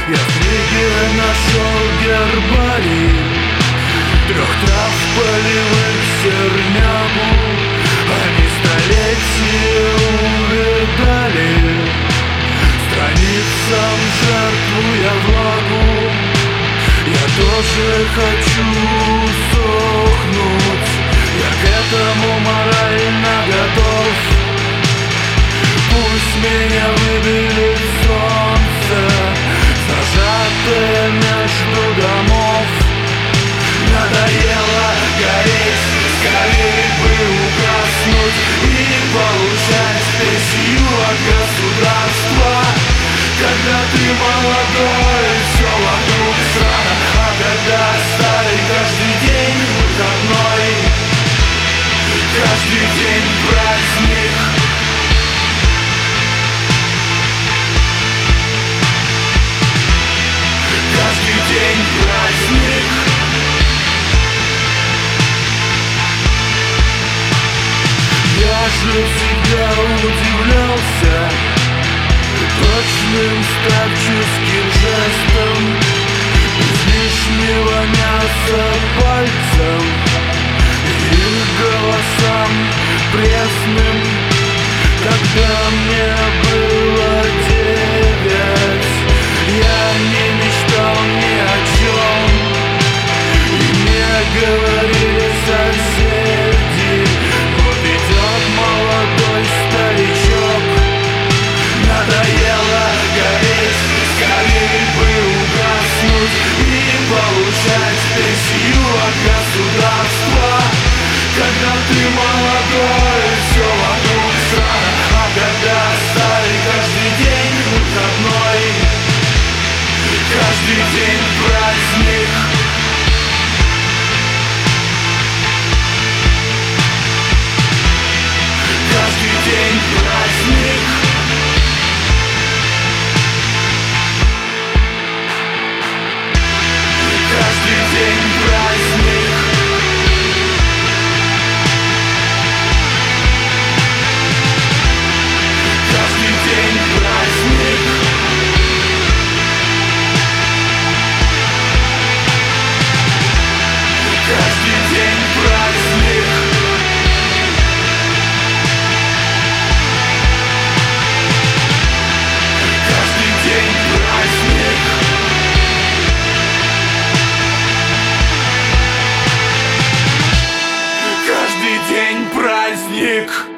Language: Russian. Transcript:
Я в книге нашел гербарий 3 трав полевых сернягу. Они столетия увидали, страницам жертвуя влагу. Я тоже хочу сохнуть, я к этому морально готов. Пусть меня выберет солнце, зажатое между домов. Надоело гореть, скорее бы угаснуть и получать пенсию от государства. Когда ты молодой, все вокруг странно, а когда старый, каждый день выходной, каждый день праздник. Каждый день праздник. Я же всегда удивлялся точным старческим жестом, без лишнего мяса пальцем и голосам пресным. Когда мне было 9, я не мечтал ни о чем, и мне говорили соседи: вот идет молодой старичок. Надоело гореть, скорее бы угаснуть и получать пенсию от государства. Когда ты молодой, все вокруг странно, а когда старый, каждый день выходной, каждый день праздник. Каждый день праздник. Каждый день праздник. Каждый день праздник. Каждый день праздник. Каждый день праздник. Каждый день праздник.